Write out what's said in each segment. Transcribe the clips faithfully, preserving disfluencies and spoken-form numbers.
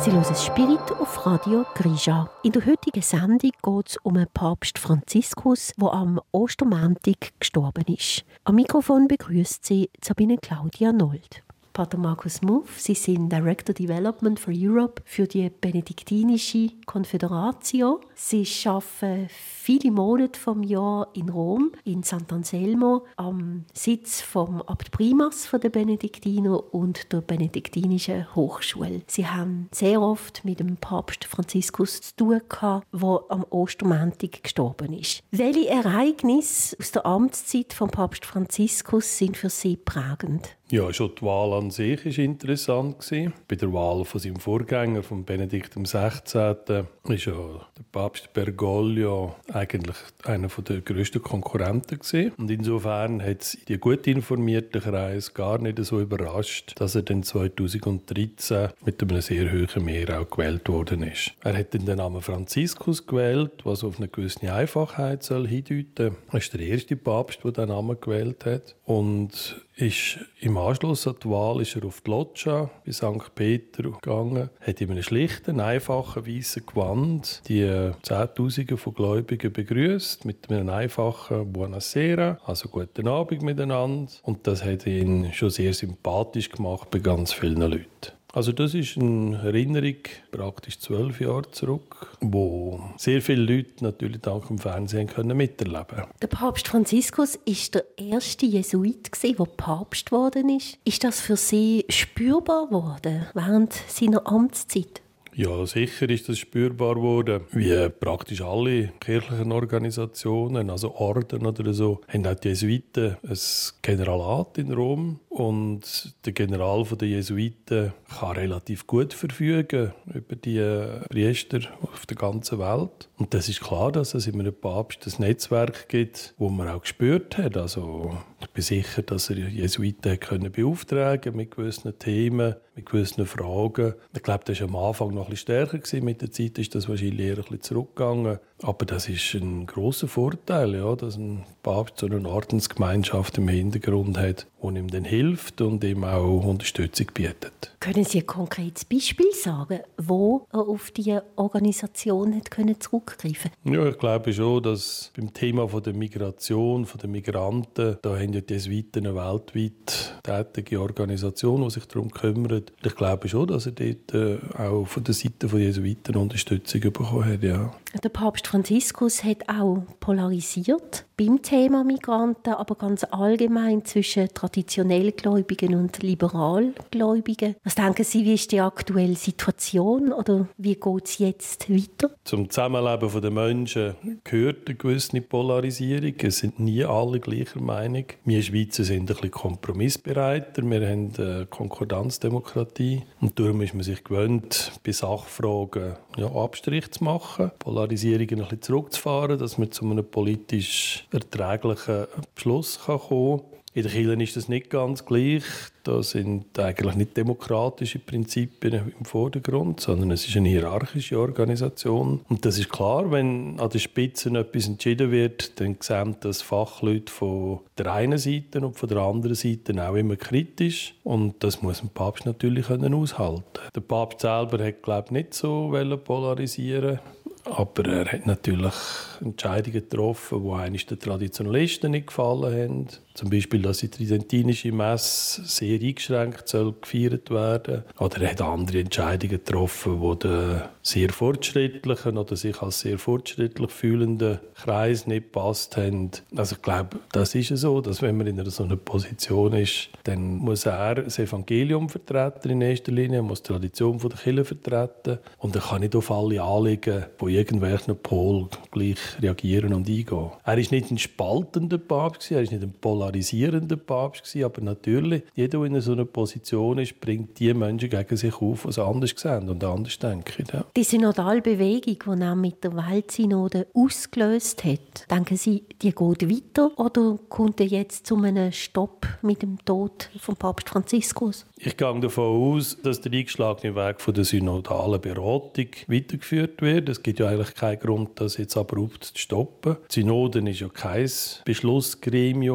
Sie hören Spirit auf Radio Grisha. In der heutigen Sendung geht es um den Papst Franziskus, der am Ostermontag gestorben ist. Am Mikrofon begrüßt Sie Sabine Claudia Nold. Pater Markus Muff, Sie sind Director Development for Europe für die Benediktinische Konföderation. Sie arbeiten viele Monate vom Jahr in Rom, in Sant'Anselmo, am Sitz vom Abt Primas der Benediktiner und der Benediktinischen Hochschule. Sie haben sehr oft mit dem Papst Franziskus zu tun gehabt, der am Ostermontag gestorben ist. Welche Ereignisse aus der Amtszeit von Papst Franziskus sind für Sie prägend? Ja, schon die Wahl an sich war interessant. Bei der Wahl von seinem Vorgänger, von Benedikt dem Sechzehnten, ist ja der Papst Bergoglio eigentlich einer der grössten Konkurrenten gewesen. Und insofern hat es die gut informierten Kreise gar nicht so überrascht, dass er dann zweitausenddreizehn mit einem sehr hohen Mehr auch gewählt worden ist. Er hat dann den Namen Franziskus gewählt, was auf eine gewisse Einfachheit soll hindeuten. Er ist der erste Papst, der diesen Namen gewählt hat. Und ist im Anschluss an die Wahl ist er auf die Loggia bei Sankt Peter gegangen, hat in einem schlichten, einfachen, weißen Gewand die Zehntausende von Gläubigen begrüßt mit einem einfachen Buonasera, also guten Abend miteinander. Und das hat ihn schon sehr sympathisch gemacht bei ganz vielen Leuten. Also das ist eine Erinnerung praktisch zwölf Jahre zurück, wo sehr viele Leute natürlich dank dem Fernsehen können miterleben können. Der Papst Franziskus war der erste Jesuit, der Papst geworden ist. Ist das für Sie spürbar geworden während seiner Amtszeit? Ja, sicher ist das spürbar geworden. Wie praktisch alle kirchlichen Organisationen, also Orden oder so, haben auch die Jesuiten ein Generalat in Rom. Und der General der Jesuiten kann relativ gut verfügen über die Priester auf der ganzen Welt. Und das ist klar, dass es in einem Papst ein Netzwerk gibt, das man auch gespürt hat. Also ich bin sicher, dass er Jesuiten können beauftragen mit gewissen Themen, mit gewissen Fragen. Ich glaube, das war am Anfang noch ein bisschen stärker gewesen. Mit der Zeit ist das wahrscheinlich eher ein bisschen zurückgegangen. Aber das ist ein grosser Vorteil, ja, dass ein Papst so eine Ordensgemeinschaft im Hintergrund hat, die ihm dann hilft und ihm auch Unterstützung bietet. Können Sie ein konkretes Beispiel sagen, wo er auf diese Organisation hat können zurückgreifen konnte? Ja, ich glaube schon, dass beim Thema der Migration, der Migranten, da haben ja die Jesuiten eine weltweit tätige Organisation, die sich darum kümmert. Ich glaube schon, dass er dort auch von der Seite der Jesuiten Unterstützung bekommen hat. Ja. Der Papst Franziskus hat auch polarisiert beim Thema Migranten, aber ganz allgemein zwischen traditionell Gläubigen und Liberalgläubigen. Was denken Sie, wie ist die aktuelle Situation oder wie geht es jetzt weiter? Zum Zusammenleben der Menschen gehört eine gewisse Polarisierung. Es sind nie alle gleicher Meinung. Wir Schweizer sind ein bisschen kompromissbereiter. Wir haben eine Konkordanzdemokratie. Und darum ist man sich gewöhnt, bei Sachfragen ja, Abstriche zu machen, Polarisierungen ein bisschen zurückzufahren, dass man zu einem politisch erträglichen Beschluss kommen kann. In der Kirche ist das nicht ganz gleich. Da sind eigentlich nicht demokratische Prinzipien im Vordergrund, sondern es ist eine hierarchische Organisation. Und das ist klar, wenn an der Spitze etwas entschieden wird, dann sehen das Fachleute von der einen Seite und von der anderen Seite auch immer kritisch. Und das muss ein Papst natürlich aushalten können. Der Papst selber hat, glaube ich, nicht so polarisieren. Aber er hat natürlich Entscheidungen getroffen, die eigentlich den Traditionalisten nicht gefallen haben. Zum Beispiel, dass die tridentinische Messe sehr eingeschränkt soll gefeiert werden. Oder er hat andere Entscheidungen getroffen, die den sehr fortschrittlichen oder sich als sehr fortschrittlich fühlenden Kreis nicht gepasst haben. Also ich glaube, das ist so, dass wenn man in einer so einer Position ist, dann muss er das Evangelium vertreten in erster Linie, muss die Tradition der Kirche vertreten und er kann nicht auf alle Anliegen von irgendwelchen Polen gleich reagieren und eingehen. Er war nicht ein spaltender Papst, er war nicht ein polarisierender Papst, aber natürlich, jeder, der in so einer Position ist, bringt die Menschen gegen sich auf, die es anders sehen und anders denken. Ja. Die Synodalbewegung, die er mit der Weltsynode ausgelöst hat, denken Sie, die geht weiter oder kommt er jetzt zu einem Stopp mit dem Tod von Papst Franziskus? Ich gehe davon aus, dass der eingeschlagene Weg von der synodalen Beratung weitergeführt wird. Es gibt ja eigentlich keinen Grund, das jetzt abrupt zu stoppen. Die Synode ist ja kein Beschlussgremium.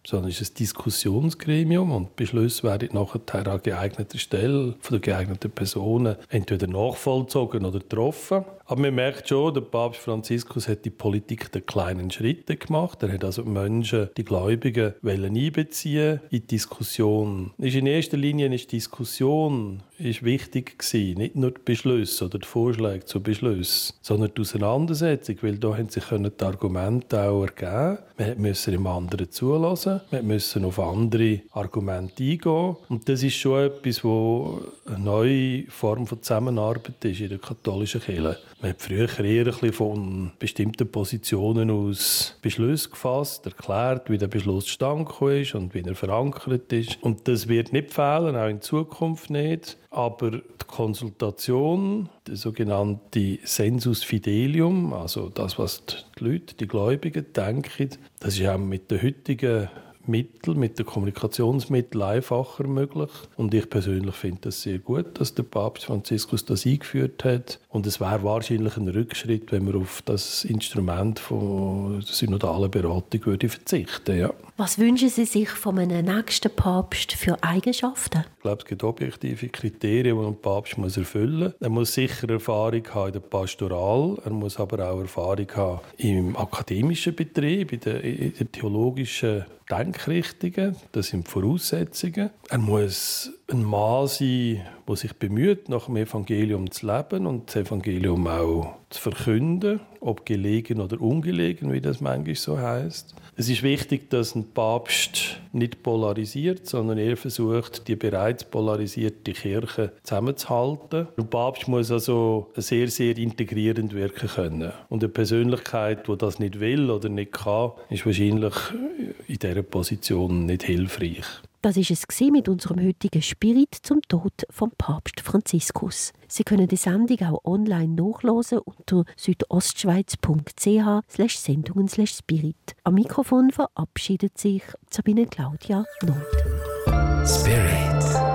sondern es ist ein Diskussionsgremium und Beschlüsse werden nachher an geeigneter Stelle von den geeigneten Personen entweder nachvollzogen oder getroffen. Aber man merkt schon, der Papst Franziskus hat die Politik der kleinen Schritte gemacht. Er hat also die Menschen, die Gläubigen, einbeziehen in die Diskussion. Ist in erster Linie ist die Diskussion ist wichtig gewesen, nicht nur die Beschlüsse oder die Vorschläge zu Beschlüssen, sondern die Auseinandersetzung, weil da haben sich die Argumente auch ergeben. Man musste dem anderen zulassen, man musste auf andere Argumente eingehen. Und das ist schon etwas, wo eine neue Form von Zusammenarbeit ist in der katholischen Kirche. Man hat früher eher ein bisschen von bestimmten Positionen aus Beschlüsse gefasst, erklärt, wie der Beschluss zustande gekommen ist und wie er verankert ist. Und das wird nicht fehlen, auch in Zukunft nicht. Aber die Konsultation, der sogenannte Sensus Fidelium, also das, was die Leute, die Gläubigen denken, das ist auch mit den heutigen Mitteln, mit den Kommunikationsmitteln einfacher möglich. Und ich persönlich finde es sehr gut, dass der Papst Franziskus das eingeführt hat. Und es wäre wahrscheinlich ein Rückschritt, wenn man auf das Instrument von der synodalen Beratung würde verzichten. Ja. Was wünschen Sie sich von einem nächsten Papst für Eigenschaften? Ich glaube, es gibt objektive Kriterien, die ein Papst muss erfüllen muss. Er muss sicher Erfahrung haben in der Pastoral, er muss aber auch Erfahrung haben im akademischen Betrieb, in der, in der theologischen Denkrichtungen. Das sind die Voraussetzungen. Er muss ein Mann sein, der sich bemüht, nach dem Evangelium zu leben und das Evangelium auch zu verkünden, ob gelegen oder ungelegen, wie das manchmal so heisst. Es ist wichtig, dass ein Papst nicht polarisiert, sondern er versucht, die bereits polarisierte Kirche zusammenzuhalten. Ein Papst muss also sehr, sehr integrierend wirken können. Und eine Persönlichkeit, die das nicht will oder nicht kann, ist wahrscheinlich in dieser Position nicht hilfreich. Das war es mit unserem heutigen Spirit zum Tod von Papst Franziskus. Sie können die Sendung auch online nachlesen unter südostschweiz punkt c h slash sendungen slash spirit. Am Mikrofon verabschiedet sich Sabine Claudia Noth. Spirit.